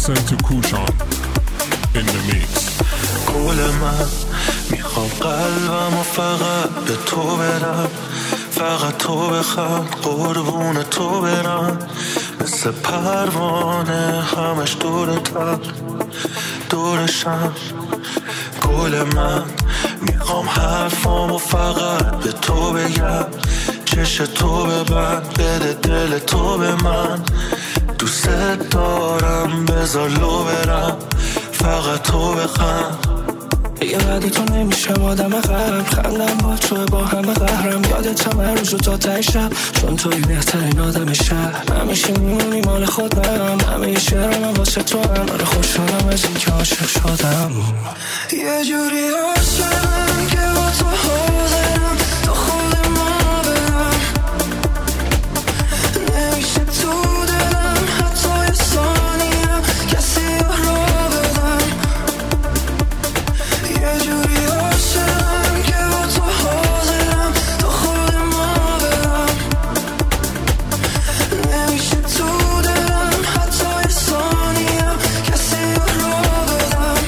listen to Kushan in the mix. گل من میخوام قلبم و فقط به تو برم، فقط تو بخوام قربون تو برم، مثل پروانه همش دورتم دورشم. گل من میخوام حرفامو فقط به تو بگم، چش تو ببند بده دل تو به من، دوست دارم بذار لو برم، فقط تو بخند. یه بعد تو نمیشم آدم غرب، خندم با تو با همه قهرم، یادتم هر روز و تا ته شب، چون توی بهترین آدم شهر، همیشه میمونی مال خودم، همه شعرم واسه تو هم، آره خوشحالم از این که عاشق شدم. یه جوری عاشقم که با تو حاضرم تا خود ما برم، نمیشه تو دلم حتی یه ثانیه کسی رو بدم. یه جوری عاشقم که با تو حاضرم تا خود ما برم، نمیشه تو دلم حتی یه ثانیه کسی رو بدم.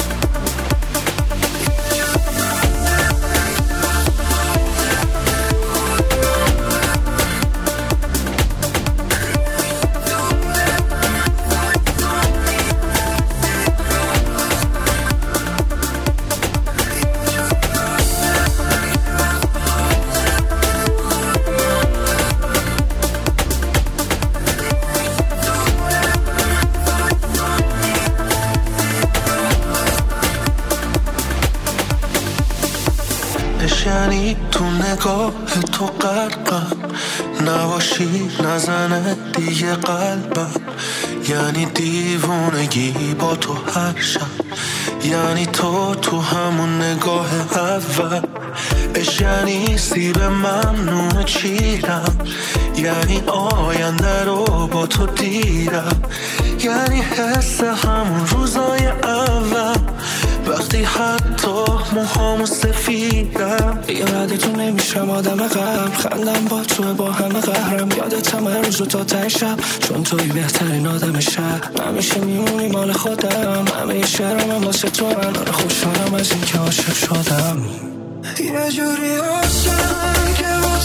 یعنی تو نگاه تو غرقم، نباشی نزنه دیگه قلبم، یعنی دیوونگی با تو هر شب، یعنی تو همون نگاه اول، یعنی سیب ممنون چیرم، یعنی آینده رو با تو دیدم، یعنی حس همون روزای اول، وقتی حتی موهامو سفیدم. دیگه بعد تو نمیشم آدم غرب، خندم با تو با همه قهرم، یادتم هر روز و تا ته شب، چون توی بهترین آدم شهر، همیشه میمونی مال خودم، همه شعرم واسه تو هم، آره خوشحالم از این که عاشق شدم. یه جوری عاشقم که با